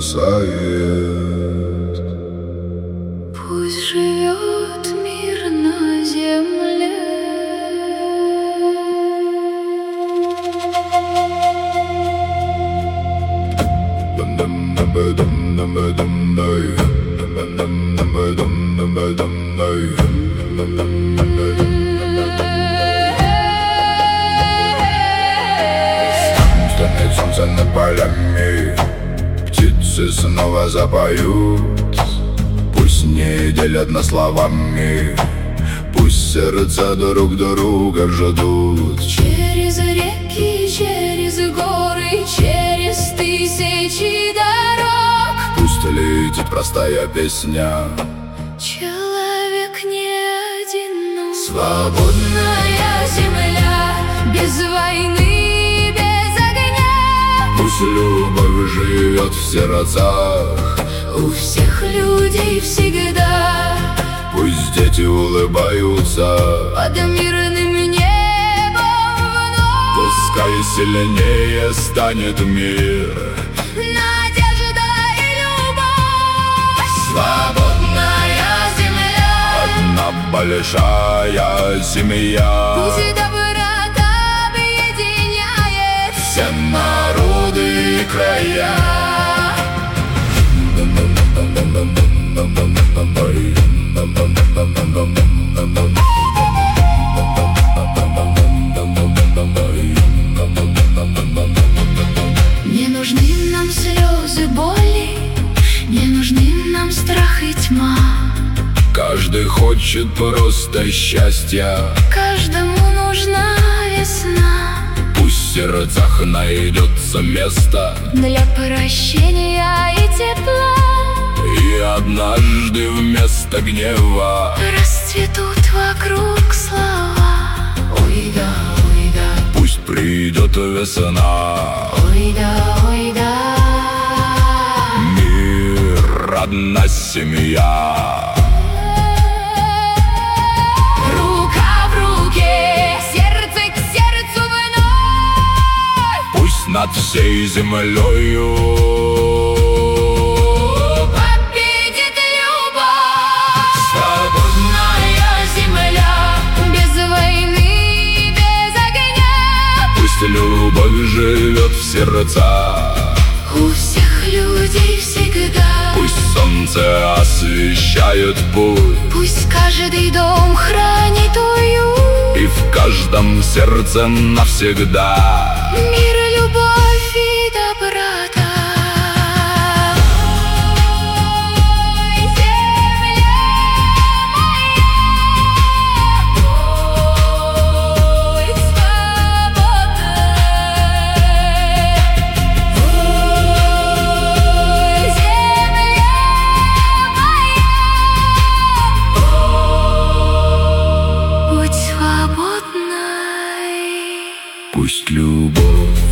угасает. Пусть живет мир на земле. Станет солнце над полями, птицы снова запоют. Пусть не делят нас словами, пусть сердца друг друга ждут. Через реки, через горы, через тысячи дорог Пусть летит простая песня. человек не одинок. Свободная земля, без войны, без огня. Пусть любовь живет в сердцах, У всех людей всегда пусть дети улыбаются. под мирным небом вновь Пускай сильнее станет мир. надежда и любовь. Свободная земля, одна большая семья. пусть доброта объединяет Все народы и края. Не нужны нам слезы боли, не нужны нам страх и тьма. Каждый хочет просто счастья, Каждому нужна весна пусть в сердцах найдется место. для прощения и тепла. И однажды вместо гнева Расцветут вокруг слова. Ой да, пусть придет весна. ой да, ой да. Мир, одна семья. Рука в руке, сердце к сердцу вновь. Пусть над всей землею Победит любовь. свободная Земля, без войны, без огня. пусть любовь живет в сердцах. У всех людей всегда Пусть солнце освещает путь, пусть каждый дом хранит уют. и в каждом сердце навсегда Мир, любовь и доброта. Ой, земля моя, ой, свободная. Ой, земля моя, будь свободной. пусть любовь